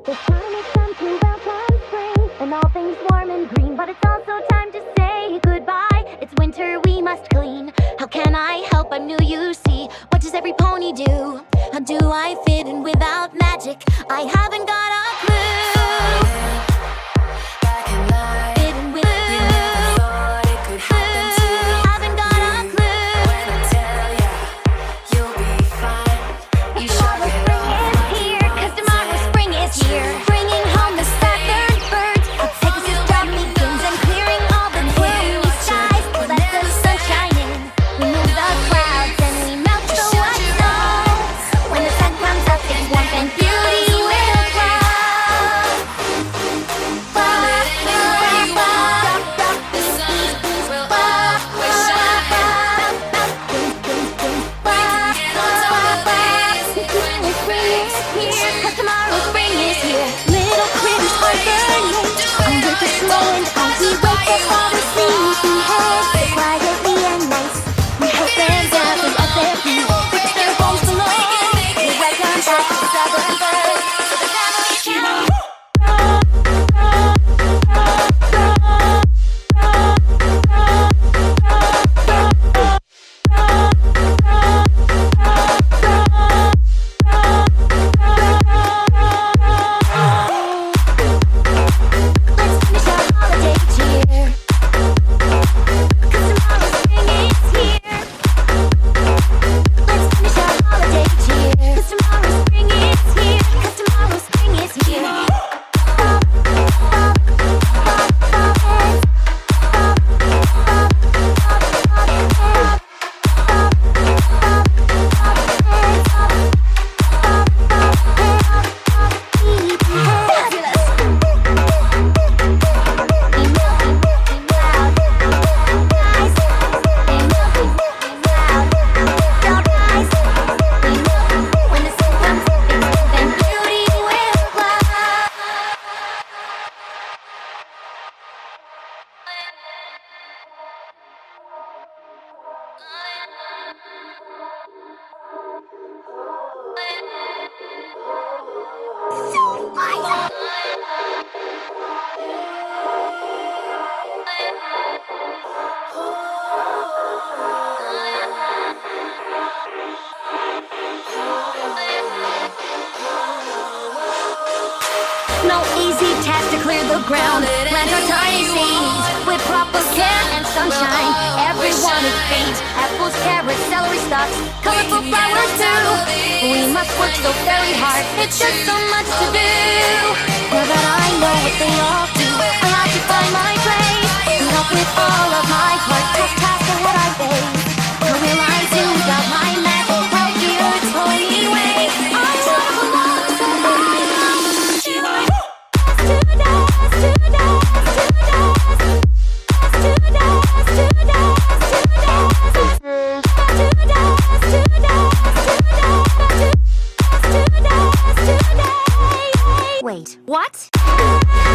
It's time, it's time to welcome spring and all things warm and green. But it's also time to say goodbye. It's winter, we must clean. How can I help? I'm new, you see. What does every pony do? How do I fit in without magic? I haven't got a clue. Back in life, Fit in with you never thought it could happen to you. haven't got a clue. When I tell ya, you'll be fine. You sure Tomorrow get spring off is my here, 'cause tomorrow spring is here. Bringing home the southern birds, Pegasus drum begins and clearing all the gloomy skies. Let the sun shine in, we move the clouds and we melt the white snow. When the sun comes up, it's warmth and beauty will flow. the sun will always shine. Get on top of this when you face Here, 'cause tomorrow spring is here. Little critters are burning under the snow and ice. We wake up all the sleepy heads so quietly and nice. We help them gather at their feet, fix their homes below. We welcome back the southern birds to the family channel. Let's finish our holiday cheer, 'cause tomorrow spring is here. Let's finish our holiday cheer, 'cause tomorrow spring is here. 'Cause tomorrow spring is here. When the sun comes up, then beauty will fly. No easy task to clear the ground. Plant our tiny seeds with proper care and sunshine. Everyone is beans, apples, carrots, celery stalks, colorful flowers too. We must work so very hard. It's just so much to do. Now that I know what they all do, I have to find my place and help with all of my heart. Tough task ahead I face. How will I do without my magic? How dear its holy way? I wanna belong somewhere. Wait, what?